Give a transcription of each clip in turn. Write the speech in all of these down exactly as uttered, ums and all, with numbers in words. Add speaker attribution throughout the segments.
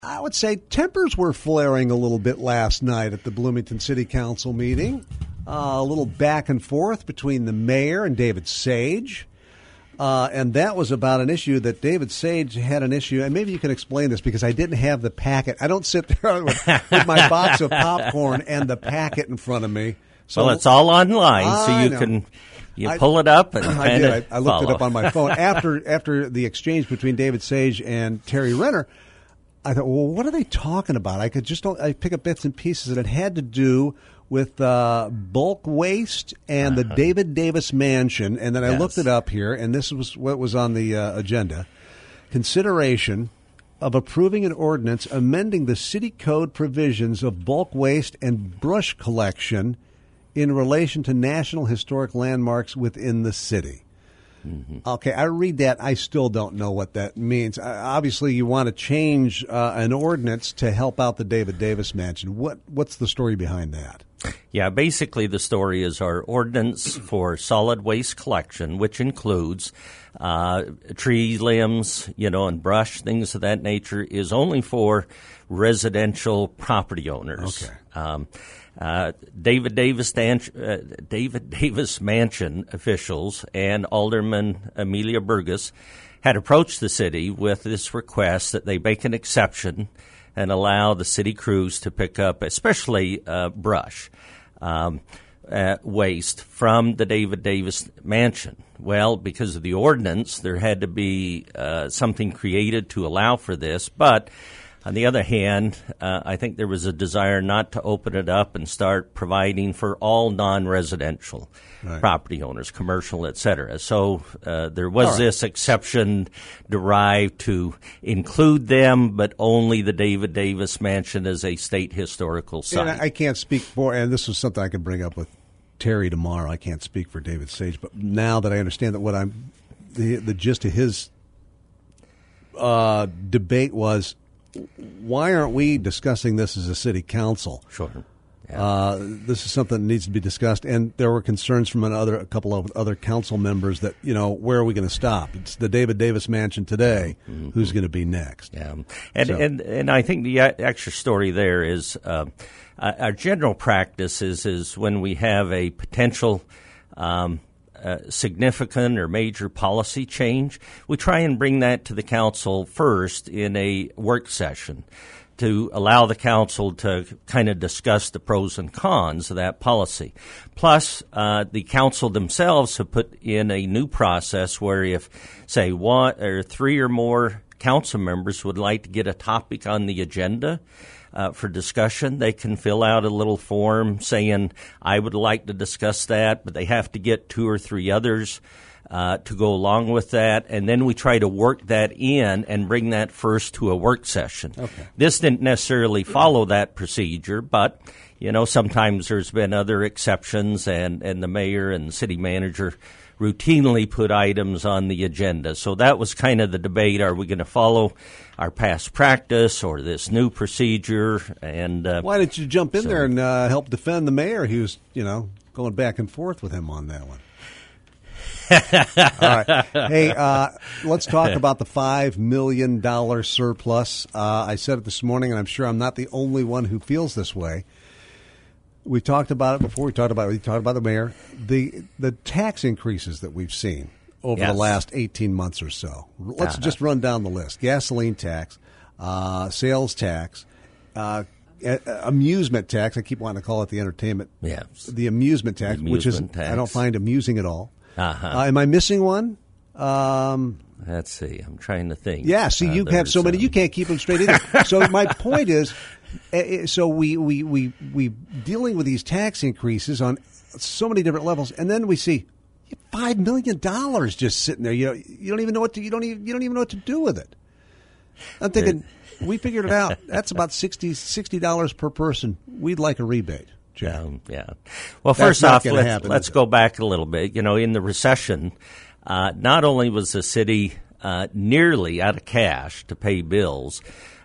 Speaker 1: I would say tempers were flaring a little bit last night at the Bloomington City Council meeting. Uh, a little back and forth between the mayor and David Sage. Uh, and that was about an issue that David Sage had an issue. And maybe you can explain this because I didn't have the packet. I don't sit there with, with my box of popcorn and the packet in front of me. So,
Speaker 2: well, it's all online,
Speaker 1: I
Speaker 2: so you
Speaker 1: know.
Speaker 2: can you
Speaker 1: I,
Speaker 2: pull it up and
Speaker 1: I did. I, I looked
Speaker 2: follow.
Speaker 1: it up on my phone. After after the exchange between David Sage and Terry Renner, I thought, well, what are they talking about? I could just don't, I pick up bits and pieces, and it had to do with uh, bulk waste and uh-huh. the David Davis Mansion. And then I yes. looked it up here, and this was what was on the uh, agenda. Consideration of approving an ordinance amending the city code provisions of bulk waste and brush collection in relation to national historic landmarks within the city. Mm-hmm. Okay, I read that. I still don't know what that means. Uh, obviously, you want to change uh, an ordinance to help out the David Davis Mansion. What What's the story behind that?
Speaker 2: Yeah, basically the story is our ordinance for solid waste collection, which includes uh, tree limbs, you know, and brush, things of that nature, is only for residential property owners.
Speaker 1: Okay.
Speaker 2: Um, uh, David Davis Dan- uh, David Davis Mansion officials and Alderman Amelia Burgess had approached the city with this request that they make an exception and allow the city crews to pick up, especially uh, brush um, uh, waste from the David Davis Mansion. Well, because of the ordinance, there had to be uh, something created to allow for this. But on the other hand, uh, I think there was a desire not to open it up and start providing for all non-residential right. property owners, commercial, et cetera. So uh, there was right. this exception derived to include them, but only the David Davis Mansion as a state historical site.
Speaker 1: And I, I can't speak for, and this was something I could bring up with Terry tomorrow. I can't speak for David Sage, but now that I understand that what I'm, the, the gist of his uh, debate was, why aren't we discussing this as a city council?
Speaker 2: Sure. Yeah.
Speaker 1: Uh, this is something that needs to be discussed. And there were concerns from another, a couple of other council members that, you know, where are we going to stop? It's the David Davis Mansion today. Mm-hmm. Who's going to be next?
Speaker 2: Yeah. And,
Speaker 1: so.
Speaker 2: and, and I think the extra story there is uh, our general practice is, is when we have a potential um, Uh, significant or major policy change, we try and bring that to the council first in a work session to allow the council to kind of discuss the pros and cons of that policy. Plus, uh, the council themselves have put in a new process where if, say, one or three or more council members would like to get a topic on the agenda Uh, for discussion, they can fill out a little form saying, I would like to discuss that, but they have to get two or three others uh, to go along with that. And then we try to work that in and bring that first to a work session.
Speaker 1: Okay.
Speaker 2: This didn't necessarily follow that procedure, but, you know, sometimes there's been other exceptions, and, and the mayor and the city manager routinely put items on the agenda. So that was kind of the debate. Are we going to follow our past practice or this new procedure? And uh,
Speaker 1: why didn't you jump in
Speaker 2: so,
Speaker 1: there and uh, help defend the mayor? He was, you know, going back and forth with him on that one. All right. Hey, uh, let's talk about the five million dollars surplus. Uh, I said it this morning, and I'm sure I'm not the only one who feels this way. We talked about it before. We talked about it. We talked about the mayor. The the tax increases that we've seen over
Speaker 2: yes.
Speaker 1: the last eighteen months or so. Let's
Speaker 2: uh-huh. just
Speaker 1: run down the list. Gasoline tax, uh, sales tax, uh, amusement tax. I keep wanting to call it the entertainment.
Speaker 2: Yes.
Speaker 1: The amusement tax,
Speaker 2: the amusement
Speaker 1: which is
Speaker 2: tax.
Speaker 1: I don't find amusing at all.
Speaker 2: Uh-huh.
Speaker 1: Uh, am I missing one? Um,
Speaker 2: Let's see. I'm trying to think.
Speaker 1: Yeah, see, you
Speaker 2: uh,
Speaker 1: have so many,
Speaker 2: um,
Speaker 1: you can't keep them straight either. So my point is, uh, so we, we, we, we dealing with these tax increases on so many different levels, and then we see five million dollars just sitting there. You know, you don't even know what to, you don't even, you don't even know what to do with it. I'm thinking, we figured it out. That's about sixty dollars per person. We'd like a rebate.
Speaker 2: Yeah, yeah. Well,
Speaker 1: That's
Speaker 2: first
Speaker 1: not
Speaker 2: off,
Speaker 1: gonna
Speaker 2: let's,
Speaker 1: happen,
Speaker 2: let's
Speaker 1: is it?
Speaker 2: go back a little bit. You know, in the recession, uh, not only was the city uh, nearly out of cash to pay bills,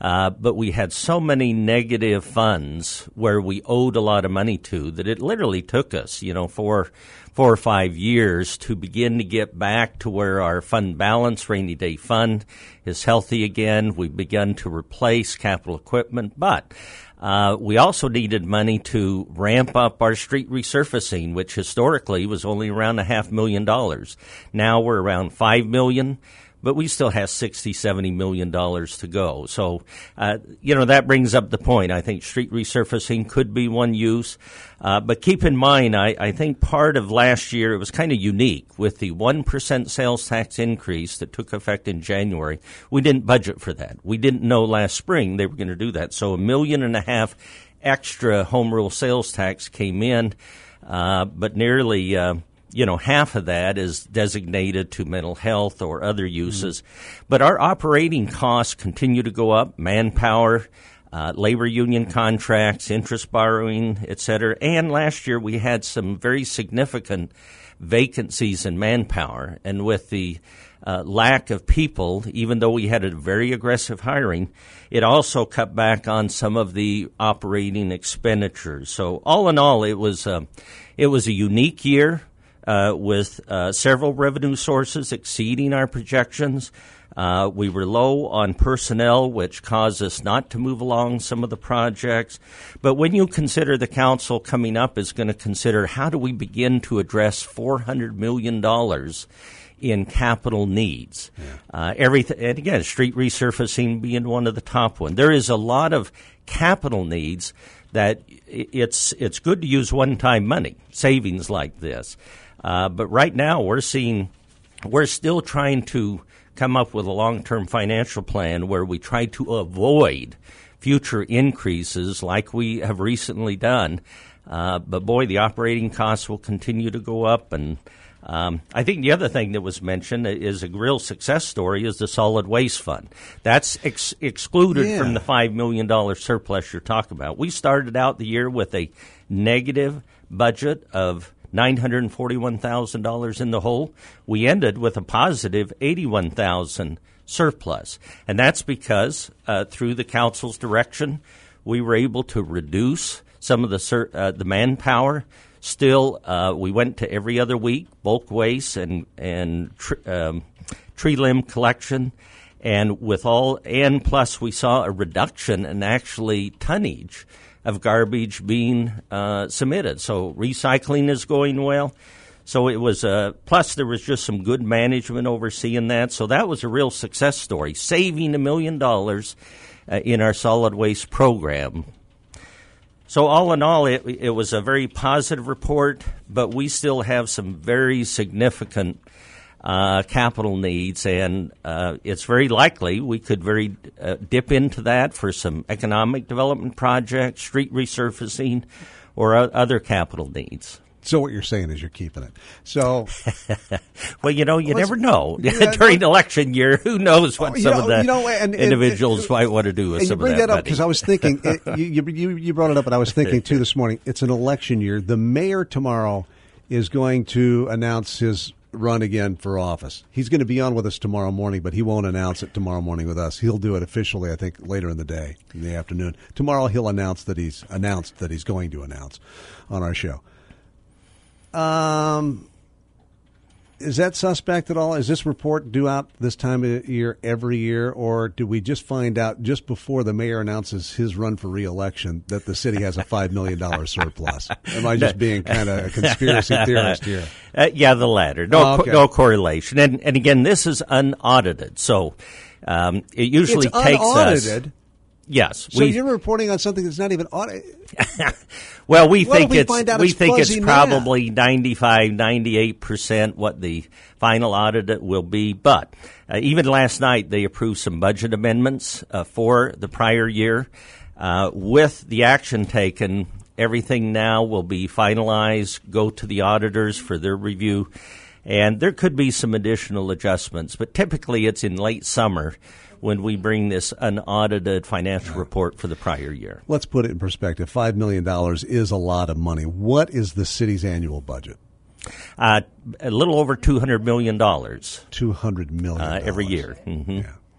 Speaker 2: Uh, but we had so many negative funds where we owed a lot of money to that it literally took us, you know, four, four or five years to begin to get back to where our fund balance, rainy day fund, is healthy again. We've begun to replace capital equipment, but uh, we also needed money to ramp up our street resurfacing, which historically was only around a half million dollars. Now we're around five million. But we still have sixty, seventy million dollars to go. So, uh, you know, that brings up the point. I think street resurfacing could be one use. Uh, but keep in mind, I, I think part of last year, it was kind of unique with the one percent sales tax increase that took effect in January. We didn't budget for that. We didn't know last spring they were going to do that. So a million and a half extra home rule sales tax came in, uh, but nearly, uh, you know, half of that is designated to mental health or other uses. Mm-hmm. But our operating costs continue to go up, manpower, uh, labor union contracts, interest borrowing, et cetera. And last year we had some very significant vacancies in manpower. And with the uh, lack of people, even though we had a very aggressive hiring, it also cut back on some of the operating expenditures. So all in all, it was, uh, it was a unique year. Uh, with uh, several revenue sources exceeding our projections. Uh, we were low on personnel, which caused us not to move along some of the projects. But when you consider the council coming up is going to consider how do we begin to address four hundred million dollars in capital needs. Yeah. Uh, everything, and again, street resurfacing being one of the top ones. There is a lot of capital needs that it's it's good to use one-time money, savings like this. Uh, but right now we're seeing, we're still trying to come up with a long-term financial plan where we try to avoid future increases like we have recently done. Uh, but boy, the operating costs will continue to go up. And um, I think the other thing that was mentioned is a real success story is the solid waste fund. That's ex- excluded yeah. from the five million dollars surplus you're talking about. We started out the year with a negative budget of nine hundred forty-one thousand dollars in the hole. We ended with a positive eighty-one thousand dollars surplus. And that's because uh, through the council's direction, we were able to reduce some of the sur- uh, the manpower. Still, uh, we went to every other week, bulk waste and, and tr- um, tree limb collection. And with all, and plus we saw a reduction in actually tonnage of garbage being uh, submitted. So recycling is going well. So it was, uh, plus there was just some good management overseeing that. So that was a real success story, saving a million dollars uh, in our solid waste program. So all in all, it, it was a very positive report, but we still have some very significant Uh, capital needs, and uh, it's very likely we could very uh, dip into that for some economic development projects, street resurfacing, or uh, other capital needs.
Speaker 1: So what you're saying is you're keeping it. So,
Speaker 2: well, you know, you never know. Yeah, during no, election year, who knows what some know, of the you know, and,
Speaker 1: and,
Speaker 2: individuals and, might want to do with
Speaker 1: and
Speaker 2: some
Speaker 1: you bring
Speaker 2: of that,
Speaker 1: that up because I was thinking, it, you, you, you brought it up, and I was thinking, too, this morning, it's an election year. The mayor tomorrow is going to announce his run again for office. He's going to be on with us tomorrow morning, but he won't announce it tomorrow morning with us. He'll do it officially, I think, later in the day, in the afternoon. Tomorrow he'll announce that he's announced that he's going to announce on our show. Um, is that suspect at all? Is this report due out this time of year every year, or do we just find out just before the mayor announces his run for re-election that the city has a five million dollars surplus? Am I just being kind of a conspiracy theorist here?
Speaker 2: Uh, yeah, the latter. No,
Speaker 1: oh, okay.
Speaker 2: co- no correlation. And, and again, this is unaudited, so um, it usually
Speaker 1: it's
Speaker 2: takes
Speaker 1: unaudited.
Speaker 2: us. Yes.
Speaker 1: So we, you're reporting on something that's not even audited.
Speaker 2: Well, we
Speaker 1: what
Speaker 2: think
Speaker 1: we
Speaker 2: it's we
Speaker 1: it's
Speaker 2: think it's probably
Speaker 1: now?
Speaker 2: ninety-five, ninety-eight percent what the final audit will be. But uh, even last night, they approved some budget amendments uh, for the prior year. Uh, with the action taken, everything now will be finalized, go to the auditors for their review, and there could be some additional adjustments. But typically, it's in late summer when we bring this unaudited financial report for the prior year.
Speaker 1: Let's put it in perspective. five million dollars is a lot of money. What is the city's annual budget?
Speaker 2: Uh, a little over two hundred million dollars.
Speaker 1: two hundred million dollars.
Speaker 2: Uh, every year. Mm-hmm.
Speaker 1: Yeah.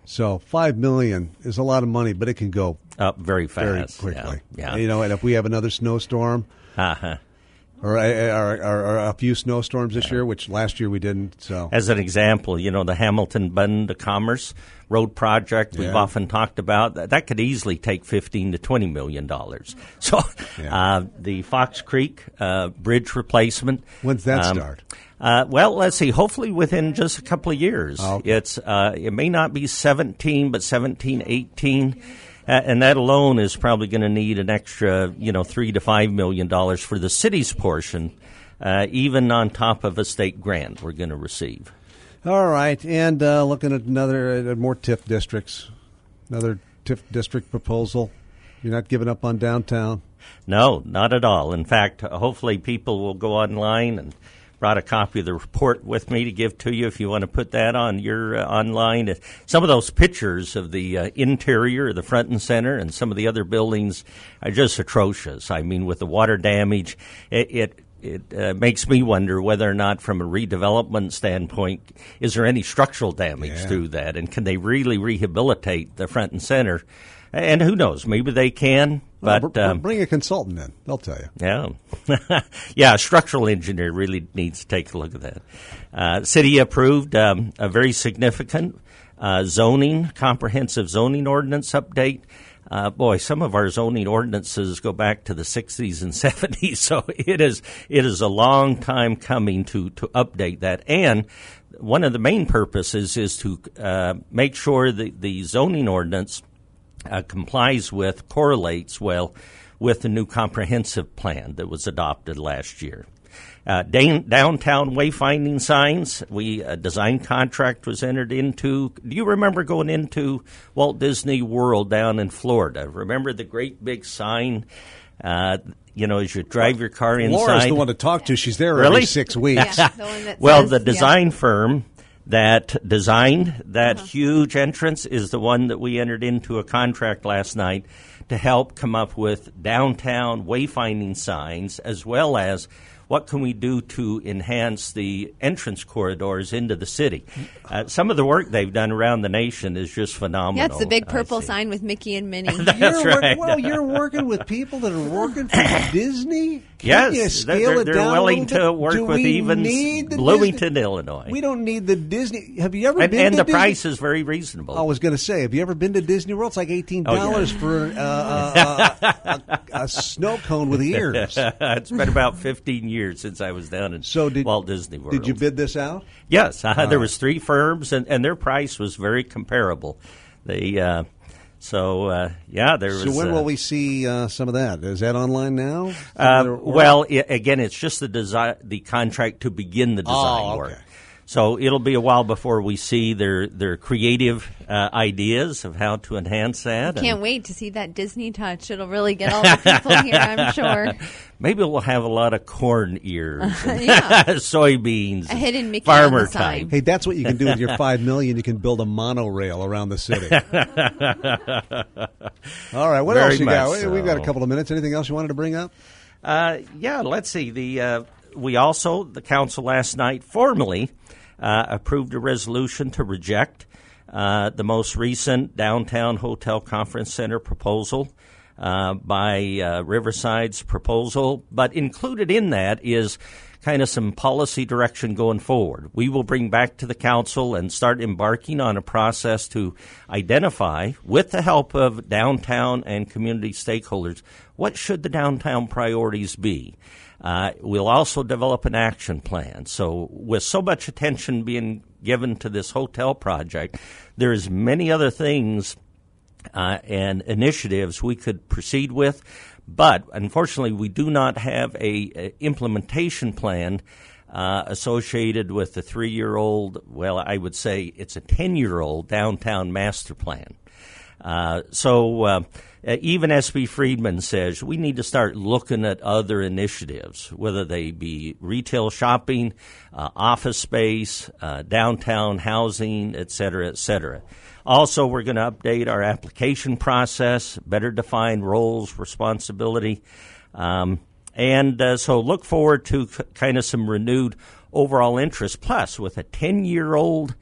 Speaker 1: So five million is a lot of money, but it can go
Speaker 2: up very fast,
Speaker 1: very quickly.
Speaker 2: Yeah, yeah.
Speaker 1: You know, and if we have another snowstorm,
Speaker 2: uh-huh.
Speaker 1: or, or, or, or a few snowstorms this year, which last year we didn't. So,
Speaker 2: as an example, you know, the Hamilton Bend to Commerce Road project we've
Speaker 1: Yeah.
Speaker 2: often talked about, that, that could easily take fifteen to twenty million dollars. So,
Speaker 1: Yeah.
Speaker 2: uh, the Fox Creek uh, bridge replacement.
Speaker 1: when's that
Speaker 2: um,
Speaker 1: start?
Speaker 2: Uh, well, let's see. Hopefully, within just a couple of years,
Speaker 1: Oh, okay.
Speaker 2: it's uh, it may not be seventeen, but seventeen, eighteen, uh, and that alone is probably going to need an extra, you know, three to five million dollars for the city's portion, uh, even on top of a state grant we're going to receive.
Speaker 1: All right, and uh, looking at another uh, more T I F districts, another T I F district proposal. You're not giving up on downtown.
Speaker 2: No, not at all. In fact, hopefully, people will go online and. Brought a copy of the report with me to give to you if you want to put that on your uh, online. Some of those pictures of the uh, interior, the front and center, and some of the other buildings are just atrocious. I mean, with the water damage, it it, it uh, makes me wonder whether or not, from a redevelopment standpoint, is there any structural damage
Speaker 1: Yeah.
Speaker 2: through that, and can they really rehabilitate the front and center? And who knows? Maybe they can.
Speaker 1: Well,
Speaker 2: But
Speaker 1: br-
Speaker 2: um,
Speaker 1: bring a consultant in; they'll tell you.
Speaker 2: yeah. yeah, a structural engineer really needs to take a look at that. Uh, city approved um, a very significant uh, zoning, comprehensive zoning ordinance update. Uh, boy, some of our zoning ordinances go back to the sixties and seventies, so it is it is a long time coming to, to update that. And one of the main purposes is to uh, make sure that the zoning ordinance Uh, complies with, correlates well with the new comprehensive plan that was adopted last year. Uh, dan- downtown wayfinding signs, we a design contract was entered into. Do you remember going into Walt Disney World down in Florida? Remember the great big sign, uh, you know, as you drive your car inside?
Speaker 1: Laura's the one to talk to. She's there
Speaker 2: Really?
Speaker 1: every six weeks.
Speaker 3: Yeah, the one that
Speaker 2: Well,
Speaker 3: says-
Speaker 2: the
Speaker 3: yeah.
Speaker 2: design firm that designed that
Speaker 3: Uh-huh.
Speaker 2: huge entrance is the one that we entered into a contract last night to help come up with downtown wayfinding signs, as well as what can we do to enhance the entrance corridors into the city. Uh, some of the work they've done around the nation is just phenomenal.
Speaker 3: Yeah, it's the big
Speaker 2: I
Speaker 3: purple
Speaker 2: see.
Speaker 3: sign with Mickey and Minnie.
Speaker 2: That's
Speaker 1: You're work-
Speaker 2: right.
Speaker 1: well, you're working with people that are working for Disney.
Speaker 2: Yes,
Speaker 1: Can't you
Speaker 2: they're,
Speaker 1: scale
Speaker 2: they're,
Speaker 1: it
Speaker 2: they're
Speaker 1: down a
Speaker 2: willing
Speaker 1: little
Speaker 2: to
Speaker 1: bit?
Speaker 2: work
Speaker 1: Do
Speaker 2: with
Speaker 1: we
Speaker 2: even
Speaker 1: need the
Speaker 2: Bloomington,
Speaker 1: Disney?
Speaker 2: Illinois.
Speaker 1: We don't need the Disney. Have you ever
Speaker 2: and
Speaker 1: been
Speaker 2: and
Speaker 1: to
Speaker 2: the
Speaker 1: Disney?
Speaker 2: price is very reasonable.
Speaker 1: I was going to say, have you ever been to Disney World? It's like eighteen
Speaker 2: Oh,
Speaker 1: dollars
Speaker 2: yeah.
Speaker 1: for uh, uh, uh, a, a snow cone with ears.
Speaker 2: It's been about fifteen years since I was down in
Speaker 1: So did
Speaker 2: Walt Disney World.
Speaker 1: Did you bid this out?
Speaker 2: Yes, uh, there
Speaker 1: right.
Speaker 2: was three firms, and, and their price was very comparable. They uh, so uh, yeah, there
Speaker 1: So
Speaker 2: was.
Speaker 1: when
Speaker 2: uh,
Speaker 1: will we see uh, some of that? Is that online now?
Speaker 2: Uh,
Speaker 1: Or- or-
Speaker 2: well, I, again, it's just the design, the contract to begin the design
Speaker 1: Oh, okay.
Speaker 2: work. So it'll be a while before we see their their creative uh, ideas of how to enhance that.
Speaker 3: Can't
Speaker 2: and
Speaker 3: wait to see that Disney touch. It'll really get all the people here, I'm sure.
Speaker 2: maybe we'll have a lot of corn ears, and
Speaker 3: Yeah.
Speaker 2: soybeans,
Speaker 3: A hidden Mickey
Speaker 2: farmer
Speaker 3: on the sign.
Speaker 2: type.
Speaker 1: Hey, that's what you can do with your five million. You can build a monorail around the city. All right, what
Speaker 2: Very
Speaker 1: else you got?
Speaker 2: much
Speaker 1: We- We've got a
Speaker 2: so.
Speaker 1: couple of minutes. Anything else you wanted to bring up?
Speaker 2: Uh, yeah, let's see. The uh, we also the council last night formally uh, approved a resolution to reject uh, the most recent downtown hotel conference center proposal uh, by uh, Riverside's proposal, but included in that is kind of some policy direction going forward. We will bring back to the council and start embarking on a process to identify, with the help of downtown and community stakeholders, what should the downtown priorities be. Uh, we'll also develop an action plan. So with so much attention being given to this hotel project, there's many other things uh, and initiatives we could proceed with. But unfortunately, we do not have a, a implementation plan uh, associated with the three-year-old, well, I would say it's a ten-year-old downtown master plan. Uh, so uh, even S B Friedman says we need to start looking at other initiatives, whether they be retail shopping, uh, office space, uh, downtown housing, et cetera, et cetera. Also, we're going to update our application process, better define roles, responsibility, um, and uh, so look forward to c- kind of some renewed overall interest. Plus, with a ten-year-old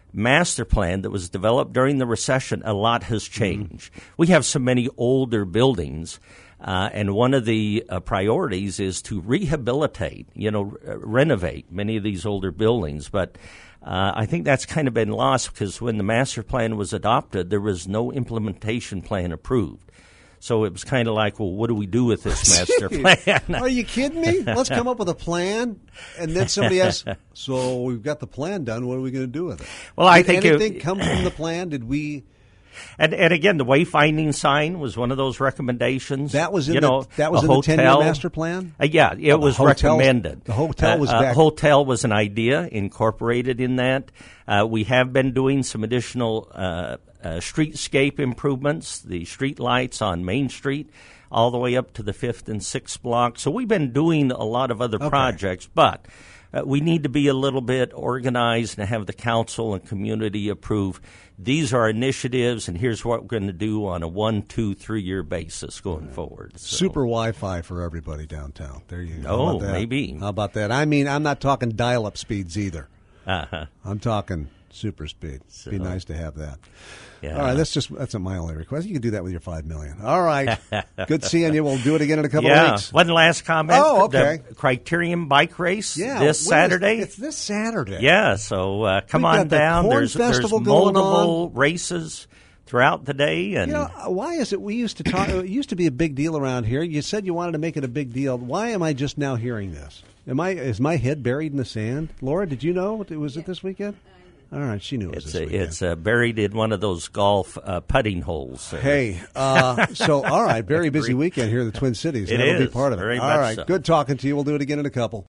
Speaker 2: master plan that was developed during the recession, a lot has changed. Mm-hmm. We have so many older buildings, uh, and one of the uh, priorities is to rehabilitate, you know, r- renovate many of these older buildings. But uh, I think that's kind of been lost because when the master plan was adopted, there was no implementation plan approved. So it was kind of like, well, what do we do with this master plan?
Speaker 1: Are you kidding me? Let's come up with a plan, and then somebody asks, so we've got the plan done. What are we going to do with it?
Speaker 2: Well, I
Speaker 1: Did
Speaker 2: think
Speaker 1: anything
Speaker 2: it,
Speaker 1: come from the plan? Did we?
Speaker 2: And, and again, the wayfinding sign was one of those recommendations.
Speaker 1: That was in
Speaker 2: you
Speaker 1: the
Speaker 2: know,
Speaker 1: that was in
Speaker 2: hotel,
Speaker 1: the ten-year master plan.
Speaker 2: Uh, yeah, it
Speaker 1: oh,
Speaker 2: was
Speaker 1: hotels,
Speaker 2: recommended.
Speaker 1: The hotel was
Speaker 2: uh,
Speaker 1: back.
Speaker 2: Uh, hotel was an idea incorporated in that. Uh, we have been doing some additional uh, uh, streetscape improvements, the street lights on Main Street, all the way up to the fifth and sixth block. So we've been doing a lot of other
Speaker 1: okay.
Speaker 2: projects, but uh, we need to be a little bit organized and have the council and community approve. These are initiatives, and here's what we're going to do on a one, two, three-year basis going right. forward. So.
Speaker 1: Super Wi-Fi for everybody downtown. There you go.
Speaker 2: Oh, maybe.
Speaker 1: How about that? I mean, I'm not talking dial-up speeds either.
Speaker 2: Uh-huh.
Speaker 1: I'm talking super speed.
Speaker 2: So,
Speaker 1: Be nice to have that.
Speaker 2: Yeah.
Speaker 1: All right, that's just that's my only request. You can do that with your five million. All right, good seeing you. We'll do it again in a couple
Speaker 2: yeah.
Speaker 1: of weeks.
Speaker 2: One last comment.
Speaker 1: Oh, okay.
Speaker 2: The Criterium Bike Race
Speaker 1: yeah,
Speaker 2: this Saturday.
Speaker 1: Is, it's this Saturday.
Speaker 2: Yeah, so uh, come
Speaker 1: We've
Speaker 2: on
Speaker 1: got the
Speaker 2: down.
Speaker 1: Corn
Speaker 2: There's, there's
Speaker 1: Festival going
Speaker 2: multiple
Speaker 1: on.
Speaker 2: races throughout the day, and
Speaker 1: you know, why is it we used to talk? It used to be a big deal around here. You said you wanted to make it a big deal. Why am I just now hearing this? Am I is my head buried in the sand? Laura, did you know? Was it this weekend? All right, she knew it was
Speaker 2: it's
Speaker 1: this
Speaker 2: a,
Speaker 1: weekend.
Speaker 2: it's uh, buried in one of those golf uh, putting holes. There.
Speaker 1: Hey, uh, so all right, very busy weekend here in the Twin Cities.
Speaker 2: It
Speaker 1: That'll
Speaker 2: is,
Speaker 1: be part of it.
Speaker 2: very
Speaker 1: All
Speaker 2: much
Speaker 1: right,
Speaker 2: so.
Speaker 1: good talking to you. We'll do it again in a couple.